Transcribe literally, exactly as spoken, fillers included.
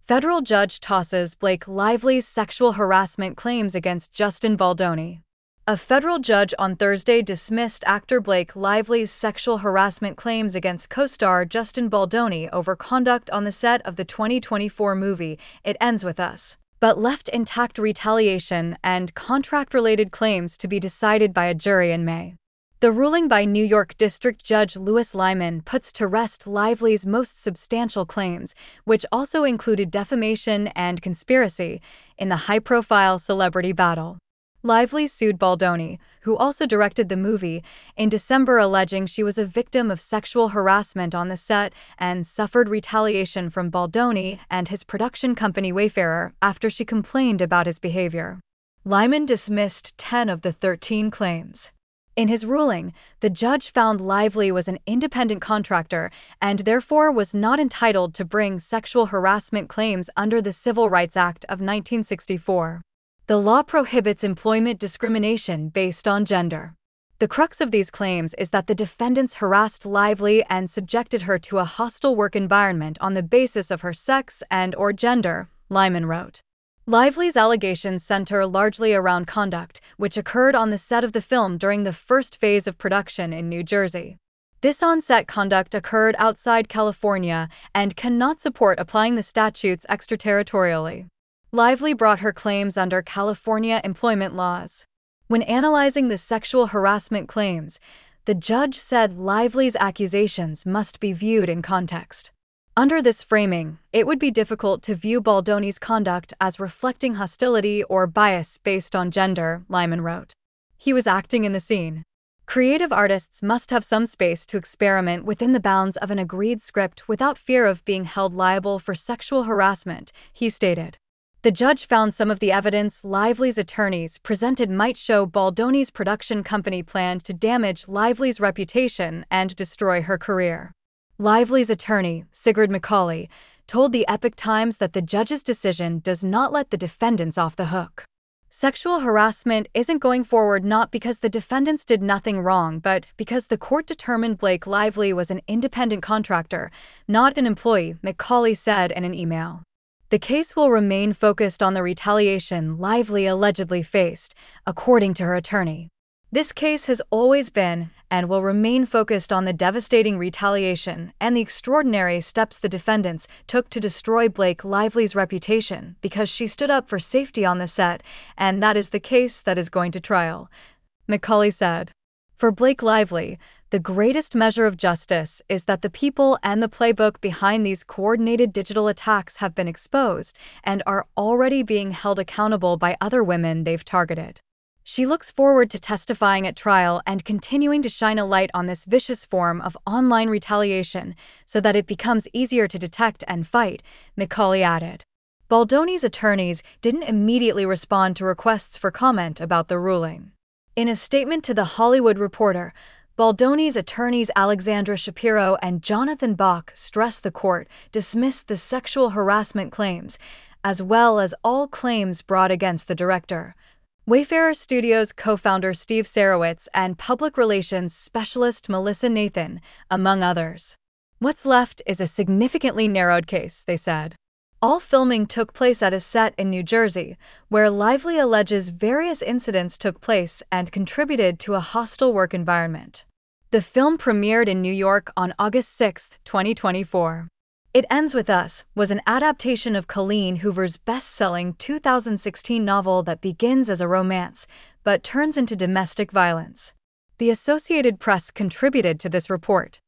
Federal judge tosses Blake Lively's sexual harassment claims against Justin Baldoni. A federal judge on Thursday dismissed actor Blake Lively's sexual harassment claims against co-star Justin Baldoni over conduct on the set of the twenty twenty-four movie It Ends With Us, but left intact retaliation and contract-related claims to be decided by a jury in May. The ruling by New York District Judge Louis Lyman puts to rest Lively's most substantial claims, which also included defamation and conspiracy, in the high-profile celebrity battle. Lively sued Baldoni, who also directed the movie, in December, alleging she was a victim of sexual harassment on the set and suffered retaliation from Baldoni and his production company Wayfarer after she complained about his behavior. Lyman dismissed ten of the thirteen claims. In his ruling, the judge found Lively was an independent contractor and therefore was not entitled to bring sexual harassment claims under the Civil Rights Act of nineteen sixty-four. The law prohibits employment discrimination based on gender. The crux of these claims is that the defendants harassed Lively and subjected her to a hostile work environment on the basis of her sex and/or gender, Lyman wrote. Lively's allegations center largely around conduct, which occurred on the set of the film during the first phase of production in New Jersey. This on-set conduct occurred outside California and cannot support applying the statutes extraterritorially. Lively brought her claims under California employment laws. When analyzing the sexual harassment claims, the judge said Lively's accusations must be viewed in context. Under this framing, it would be difficult to view Baldoni's conduct as reflecting hostility or bias based on gender, Lyman wrote. He was acting in the scene. Creative artists must have some space to experiment within the bounds of an agreed script without fear of being held liable for sexual harassment, he stated. The judge found some of the evidence Lively's attorneys presented might show Baldoni's production company planned to damage Lively's reputation and destroy her career. Lively's attorney, Sigrid McCauley, told the Epoch Times that the judge's decision does not let the defendants off the hook. Sexual harassment isn't going forward not because the defendants did nothing wrong, but because the court determined Blake Lively was an independent contractor, not an employee, McCauley said in an email. The case will remain focused on the retaliation Lively allegedly faced, according to her attorney. This case has always been and will remain focused on the devastating retaliation and the extraordinary steps the defendants took to destroy Blake Lively's reputation because she stood up for safety on the set, and that is the case that is going to trial, McCauley said. For Blake Lively, the greatest measure of justice is that the people and the playbook behind these coordinated digital attacks have been exposed and are already being held accountable by other women they've targeted. She looks forward to testifying at trial and continuing to shine a light on this vicious form of online retaliation so that it becomes easier to detect and fight, McCauley added. Baldoni's attorneys didn't immediately respond to requests for comment about the ruling. In a statement to The Hollywood Reporter, Baldoni's attorneys Alexandra Shapiro and Jonathan Bach stressed the court dismissed the sexual harassment claims, as well as all claims brought against the director. Wayfarer Studios co-founder Steve Sarowitz and public relations specialist Melissa Nathan, among others. What's left is a significantly narrowed case, they said. All filming took place at a set in New Jersey, where Lively alleges various incidents took place and contributed to a hostile work environment. The film premiered in New York on August sixth, twenty twenty-four. It Ends With Us was an adaptation of Colleen Hoover's best-selling two thousand sixteen novel that begins as a romance but turns into domestic violence. The Associated Press contributed to this report.